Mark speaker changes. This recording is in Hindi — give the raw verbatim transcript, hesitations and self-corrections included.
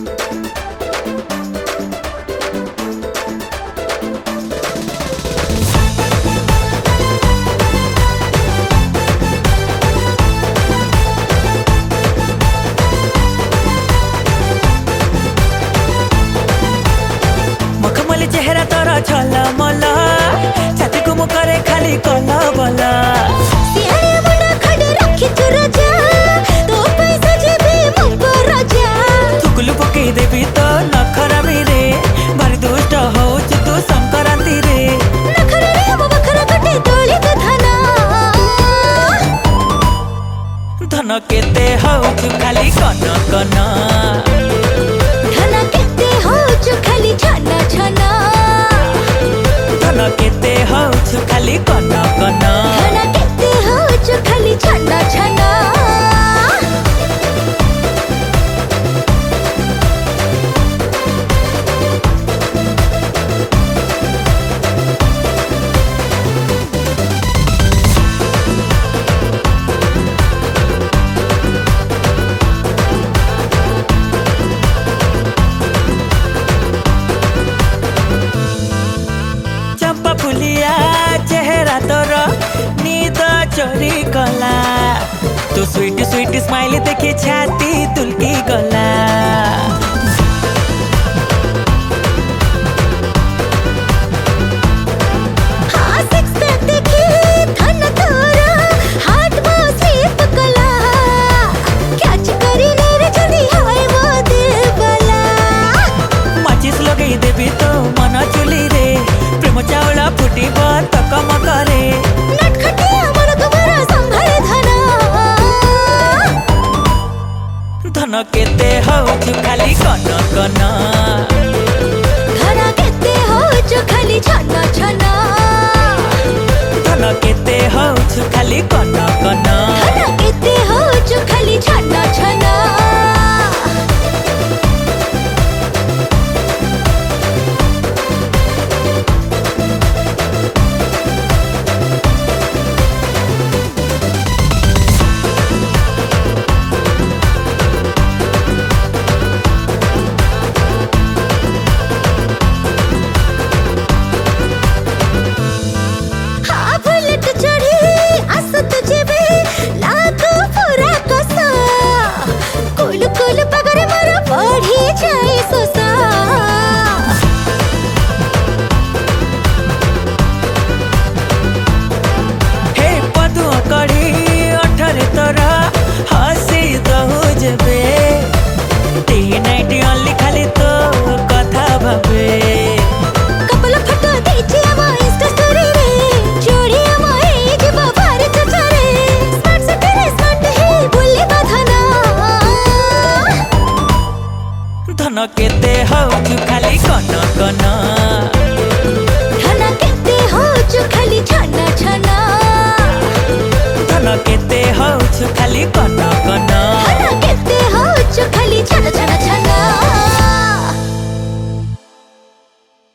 Speaker 1: चेहरा तोर छल मल छाती को मुखरे खाली कल बल चुकुलु पकई देवी तो नखरामी रे भारी दुष्ट हो तू संक्रांति रे धन केते हौचु खाली कन कन
Speaker 2: खाली छना छना
Speaker 1: धन केते हौचु खाली कन कन
Speaker 2: धन केते हौचु खाली छना छना
Speaker 1: फुलिया चेहरा तोर नींद चोरी कला तो स्वीट स्वीट स्माइल देखी छाती तुलकी गला माचिस लगई देवी तो मन चुली रे प्रेम चावल फुटी तकम करे धन केते हौचु खाली कन कन
Speaker 2: धन केते हौचु खाली छना छना
Speaker 1: धन केते हौचु खाली कन कन
Speaker 2: धन केते हौचु खाली छना छना
Speaker 1: धन केते हौचु खाली कन कन
Speaker 2: धन केते हौचु खाली छना छना
Speaker 1: धन केते हौचु खाली कन कन।